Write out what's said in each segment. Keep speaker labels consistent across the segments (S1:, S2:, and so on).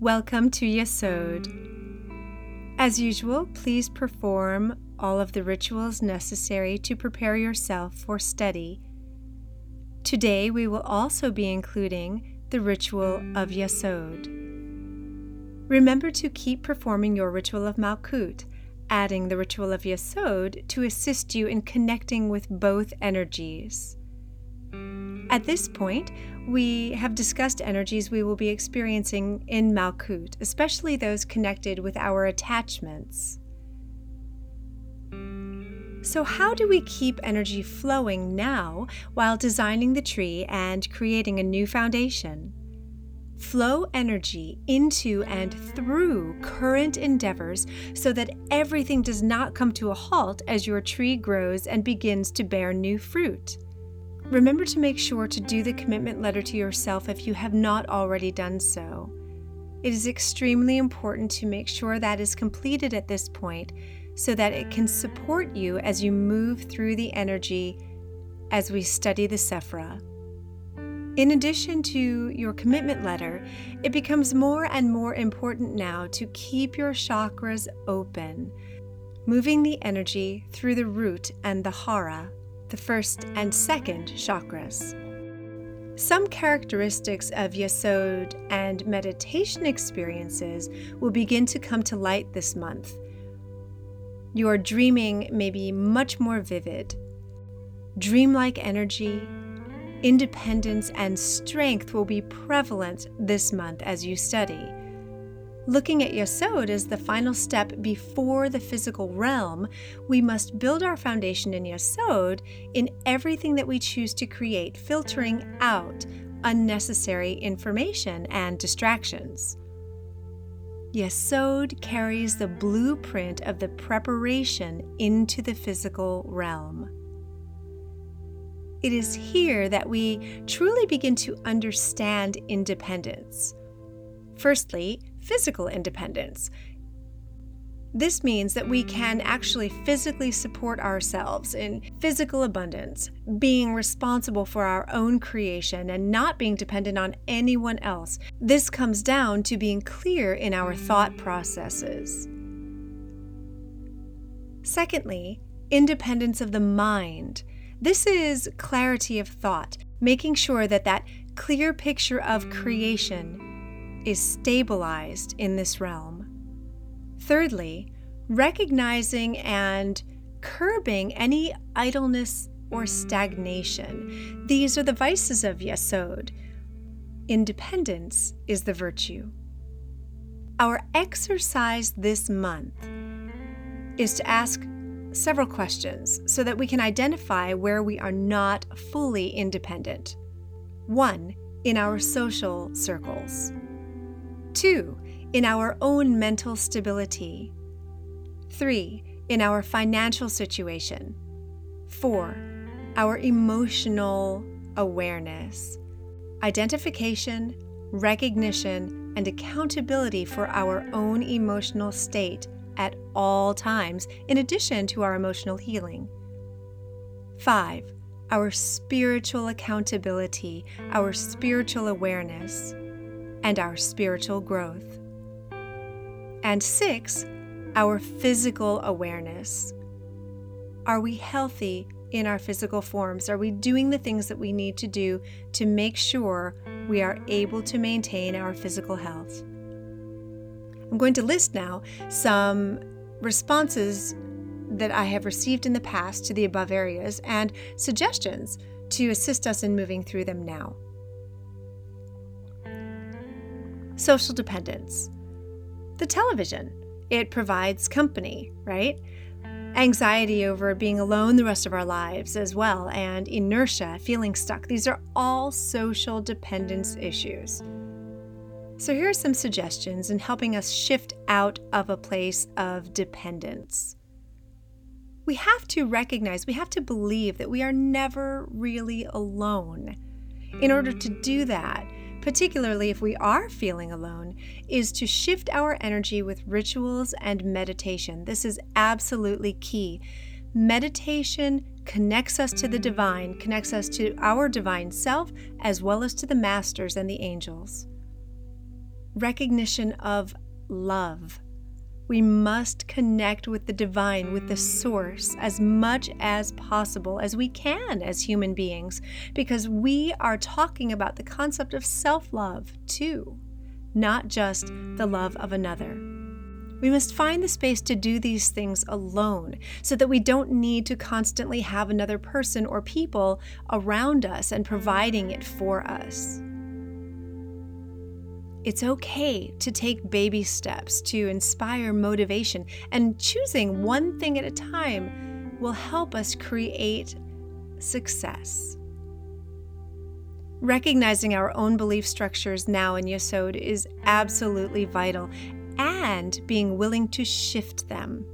S1: Welcome to Yesod. As usual, please perform all of the rituals necessary to prepare yourself for study. Today we will also be including the ritual of Yesod. Remember to keep performing your ritual of Malkut, adding the ritual of Yesod to assist you in connecting with both energies. At this point, we have discussed energies we will be experiencing in Malkut, especially those connected with our attachments. So how do we keep energy flowing now while designing the tree and creating a new foundation? Flow energy into and through current endeavors so that everything does not come to a halt as your tree grows and begins to bear new fruit. Remember to make sure to do the commitment letter to yourself if you have not already done so. It is extremely important to make sure that is completed at this point so that it can support you as you move through the energy as we study the Sephirah. In addition to your commitment letter, it becomes more and more important now to keep your chakras open, moving the energy through the root and the hara, the first and second chakras. Some characteristics of Yesod and meditation experiences will begin to come to light this month. Your dreaming may be much more vivid. Dreamlike energy, independence, and strength will be prevalent this month as you study. Looking at Yesod as the final step before the physical realm, we must build our foundation in Yesod in everything that we choose to create, filtering out unnecessary information and distractions. Yesod carries the blueprint of the preparation into the physical realm. It is here that we truly begin to understand independence. Firstly, physical independence. This means that we can actually physically support ourselves in physical abundance, being responsible for our own creation and not being dependent on anyone else. This comes down to being clear in our thought processes. Secondly, independence of the mind. This is clarity of thought, making sure that that clear picture of creation is stabilized in this realm. Thirdly, recognizing and curbing any idleness or stagnation. These are the vices of Yesod. Independence is the virtue. Our exercise this month is to ask several questions so that we can identify where we are not fully independent. 1. In our social circles. 2. In our own mental stability. 3. In our financial situation. 4. Our emotional awareness. Identification, recognition, and accountability for our own emotional state at all times, in addition to our emotional healing. 5. Our spiritual accountability, our spiritual awareness, and our spiritual growth. And 6, our physical awareness. Are we healthy in our physical forms? Are we doing the things that we need to do to make sure we are able to maintain our physical health? I'm going to list now some responses that I have received in the past to the above areas and suggestions to assist us in moving through them now. Social dependence. The television. It provides company, right? Anxiety over being alone the rest of our lives as well, and inertia, feeling stuck. These are all social dependence issues. So here are some suggestions in helping us shift out of a place of dependence. We have to recognize, we have to believe that we are never really alone. In order to do that, particularly if we are feeling alone, is to shift our energy with rituals and meditation. This is absolutely key. Meditation connects us to the divine, connects us to our divine self, as well as to the masters and the angels. recognition of love. We must connect with the divine, with the source, as much as possible as we can as human beings, because we are talking about the concept of self-love too, not just the love of another. We must find the space to do these things alone so that we don't need to constantly have another person or people around us and providing it for us. It's okay to take baby steps to inspire motivation, and choosing one thing at a time will help us create success. Recognizing our own belief structures now in Yesod is absolutely vital, and being willing to shift them.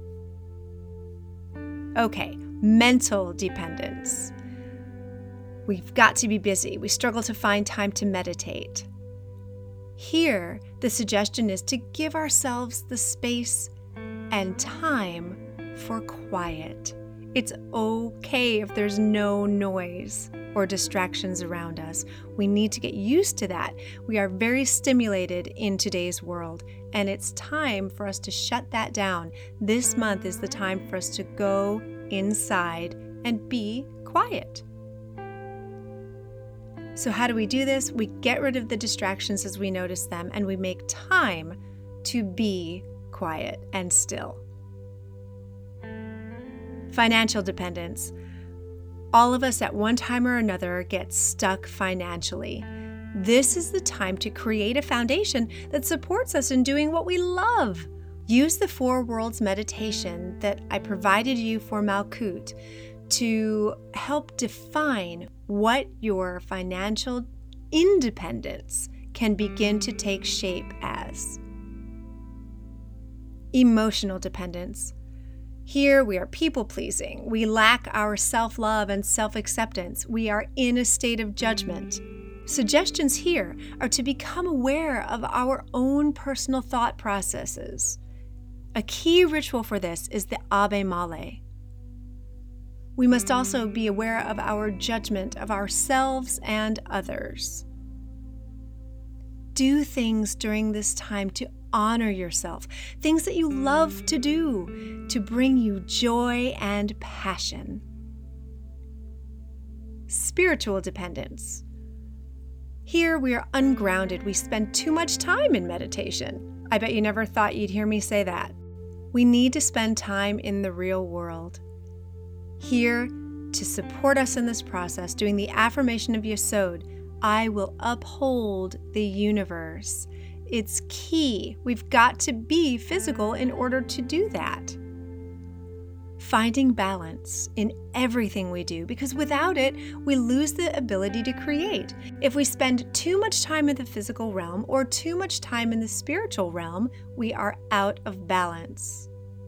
S1: Okay, mental dependence. We've got to be busy. We struggle to find time to meditate. Here, the suggestion is to give ourselves the space and time for quiet. It's okay if there's no noise or distractions around us. We need to get used to that. We are very stimulated in today's world, and it's time for us to shut that down. This month is the time for us to go inside and be quiet. So how do we do this? We get rid of the distractions as we notice them, and we make time to be quiet and still. Financial dependence. All of us at one time or another get stuck financially. This is the time to create a foundation that supports us in doing what we love. Use the Four Worlds meditation that I provided you for Malkut to help define what your financial independence can begin to take shape as. Emotional dependence. Here we are people-pleasing. We lack our self-love and self-acceptance. We are in a state of judgment. Suggestions here are to become aware of our own personal thought processes. A key ritual for this is the Ave Male. We must also be aware of our judgment of ourselves and others. Do things during this time to honor yourself, things that you love to do, to bring you joy and passion. Spiritual dependence. Here we are ungrounded. We spend too much time in meditation. I bet you never thought you'd hear me say that. We need to spend time in the real world. Here to support us in this process, doing the affirmation of Yesod, I will uphold the universe. It's key. We've got to be physical in order to do that. Finding balance in everything we do, because without it, we lose the ability to create. If we spend too much time in the physical realm or too much time in the spiritual realm, we are out of balance.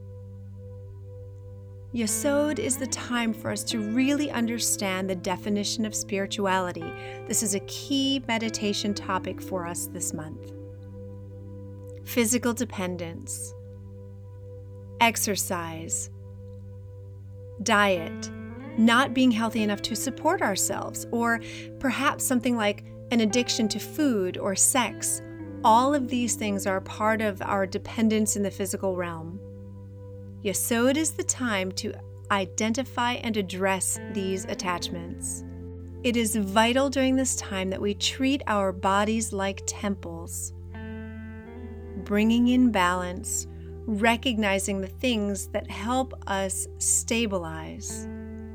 S1: Yesod is the time for us to really understand the definition of spirituality. This is a key meditation topic for us this month. Physical dependence, exercise, diet, not being healthy enough to support ourselves, or perhaps something like an addiction to food or sex. All of these things are part of our dependence in the physical realm. Yesod is the time to identify and address these attachments. It is vital during this time that we treat our bodies like temples, bringing in balance, recognizing the things that help us stabilize.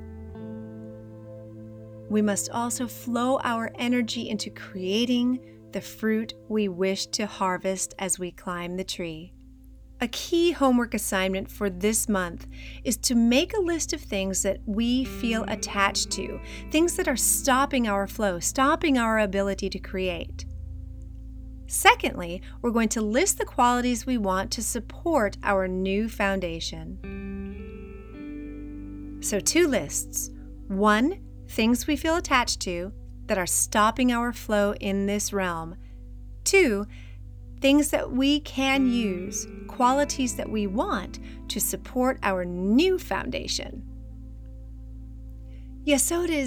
S1: We must also flow our energy into creating the fruit we wish to harvest as we climb the tree. A key homework assignment for this month is to make a list of things that we feel attached to, things that are stopping our flow, stopping our ability to create. Secondly, we're going to list the qualities we want to support our new foundation. So 2 lists. 1, things we feel attached to that are stopping our flow in this realm. 2, things that we can use, qualities that we want to support our new foundation. Yesod is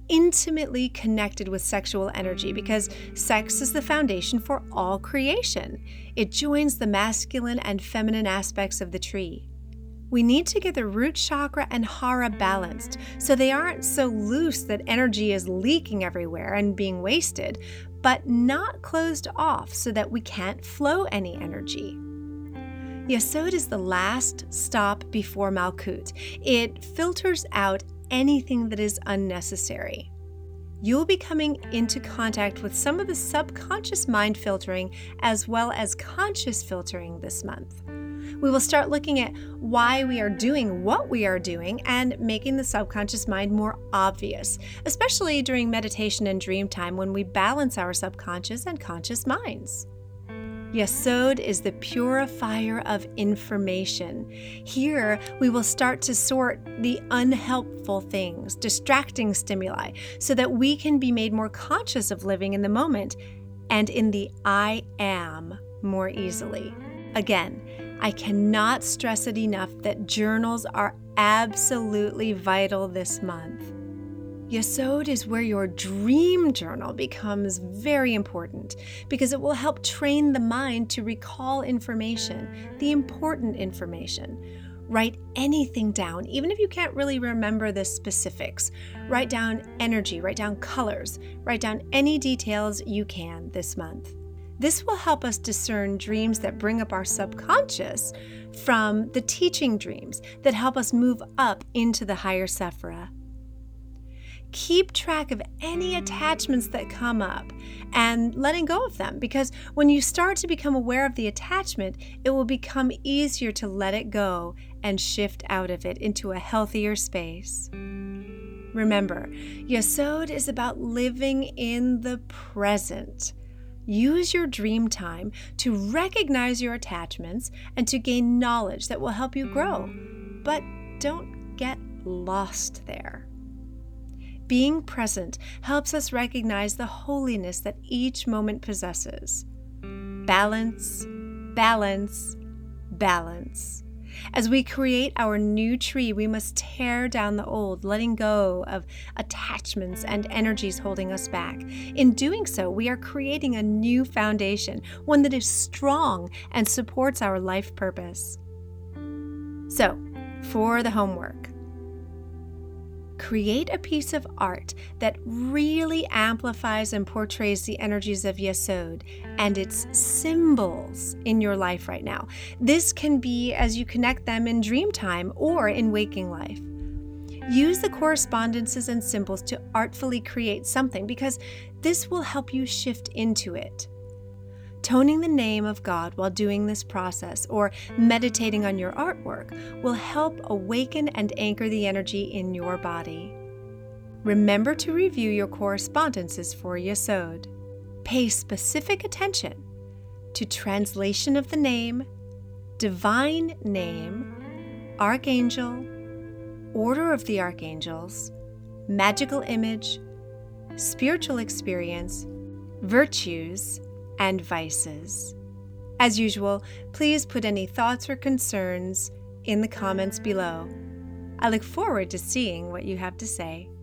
S1: intimately connected with sexual energy because sex is the foundation for all creation. It joins the masculine and feminine aspects of the tree. We need to get the root chakra and hara balanced so they aren't so loose that energy is leaking everywhere and being wasted, but not closed off so that we can't flow any energy. Yesod is the last stop before Malkut. It filters out anything that is unnecessary. You'll be coming into contact with some of the subconscious mind filtering as well as conscious filtering this month. We will start looking at why we are doing what we are doing and making the subconscious mind more obvious, especially during meditation and dream time when we balance our subconscious and conscious minds. Yesod is the purifier of information. Here, we will start to sort the unhelpful things, distracting stimuli, so that we can be made more conscious of living in the moment and in the I am more easily. Again, I cannot stress it enough that journals are absolutely vital this month. Yesod is where your dream journal becomes very important because it will help train the mind to recall information, the important information. Write anything down, even if you can't really remember the specifics. Write down energy, write down colors, write down any details you can this month. This will help us discern dreams that bring up our subconscious from the teaching dreams that help us move up into the higher Sephira. Keep track of any attachments that come up and letting go of them, because when you start to become aware of the attachment, it will become easier to let it go and shift out of it into a healthier space. Remember, Yesod is about living in the present. Use your dream time to recognize your attachments and to gain knowledge that will help you grow, but don't get lost there. Being present helps us recognize the holiness that each moment possesses. Balance, balance, balance. As we create our new tree, we must tear down the old, letting go of attachments and energies holding us back. In doing so, we are creating a new foundation, one that is strong and supports our life purpose. So, for the homework, create a piece of art that really amplifies and portrays the energies of Yesod and its symbols in your life right now. This can be as you connect them in dream time or in waking life. Use the correspondences and symbols to artfully create something because this will help you shift into it. Toning the name of God while doing this process or meditating on your artwork will help awaken and anchor the energy in your body. Remember to review your correspondences for Yesod. Pay specific attention to translation of the name, divine name, archangel, order of the archangels, magical image, spiritual experience, virtues, and vices. As usual, please put any thoughts or concerns in the comments below. I look forward to seeing what you have to say.